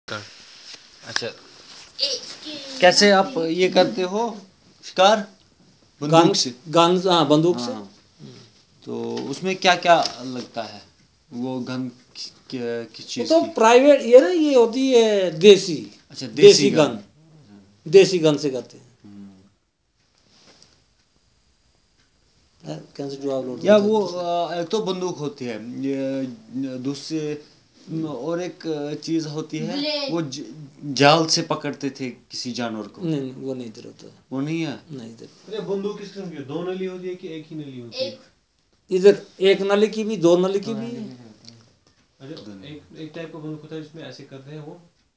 اچھا کیسے آپ یہ کرتے ہو شکار بندوق سے؟ گنز، ہاں بندوق سے. تو اس میں کیا کیا لگتا ہے وہ گن کس چیز تو کی؟ پرائیویٹ یہ نا یہ ہوتی ہے دیسی. اچھا دیسی گن. دیسی گن سے کرتے ہیں. یا وہ ایک تو بندوق ہوتی ہے، یہ دوسرے اور ایک چیز ہوتی ہے وہ جال سے پکڑتے تھے کسی جانور کو. نہیں وہ نہیں ادھر ہوتا. وہ نہیں ہے. نہیں ادھر. بندوق کس قسم کی دو نلی ہوتی ہے کہ ایک ہی نلی ہوتی ہے؟ ادھر ایک نلی کی بھی، دو نلی کی بھی. ایک ٹائپ کا بندوق ہوتا ہے جس میں ایسے کرتے ہیں وہ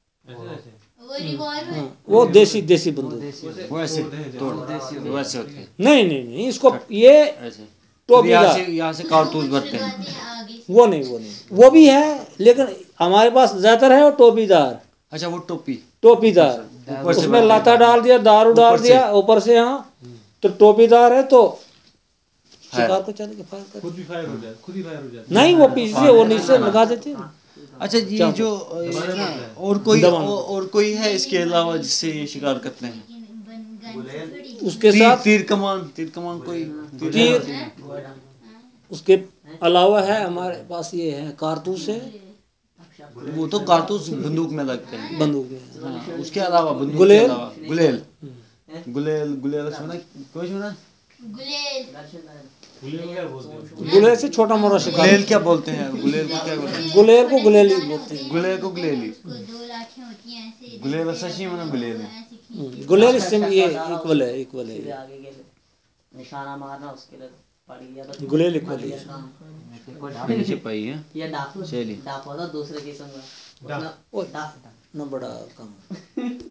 وہ دیسی بندوق. ویسے ہوتے ہیں. نہیں اس کو یہ ٹوپی دار. یہاں سے کارتوس بھرتے ہیں. وہ نہیں وہ بھی ہے لیکن ہمارے پاس زیادہ تر ہے وہ ٹوپی دار. اچھا وہ ٹوپی دار. اس میں لاتا ڈال دیا، دارو ڈال دیا اوپر سے. ہاں تو ٹوپی دار ہے تو شکار کو چلے گا. خود بھی فائر ہو جاتا نہیں وہ پیچھے سے وہ نیچے لگا دیتے. اچھا یہ جو اور کوئی ہے اس کے علاوہ جس سے یہ شکار کرتے ہیں؟ اس کے ساتھ تیر کمان کوئی تیر. اس کے علاوہ ہے ہمارے پاس یہ ہے کارتوس ہے. وہ تو کارتوس بندوق میں لگتے ہیں. بندوق میں. ہاں اس کے علاوہ بندوق کے علاوہ گلیل سنا کوئی سنا. گلیل سے چھوٹا موٹا شکار. گلیل کیا بولتے ہیں؟ گلیل کو کیا بولتے ہیں؟ گلیل کو گلیل ہی بولتے ہیں. گلیل کو گلیلی. گلیل سچی میں گلیل. گلیل اس سے یہ ایکول ہے. نشانہ مارنا اس کے لیے پڑ گیا تو گلیل ایکول ہے. نیچے پائی ہے. یہ ڈاکو تھا دوسرے قسم کا. نہ بڑا کم.